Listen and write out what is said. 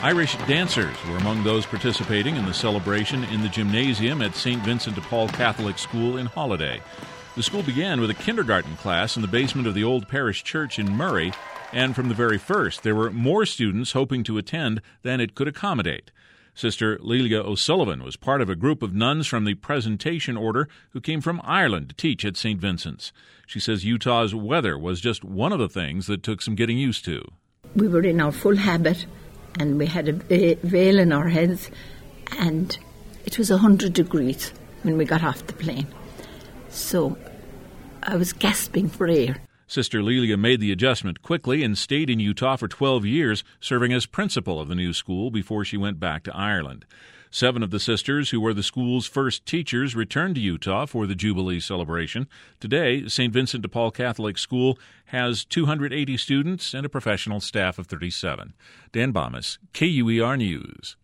Irish dancers were among those participating in the celebration in the gymnasium at St. Vincent de Paul Catholic School in Holiday. The school began with a kindergarten class in the basement of the old parish church in Murray, and from the very first, there were more students hoping to attend than it could accommodate. Sister Lelia O'Sullivan was part of a group of nuns from the Presentation Order who came from Ireland to teach at St. Vincent's. She says Utah's weather was just one of the things that took some getting used to. We were in our full habit, and we had a veil in our heads, and it was 100 degrees when we got off the plane. So I was gasping for air. Sister Lelia made the adjustment quickly and stayed in Utah for 12 years, serving as principal of the new school before she went back to Ireland. 7 of the sisters, who were the school's first teachers, returned to Utah for the Jubilee celebration. Today, St. Vincent de Paul Catholic School has 280 students and a professional staff of 37. Dan Bomas, KUER News.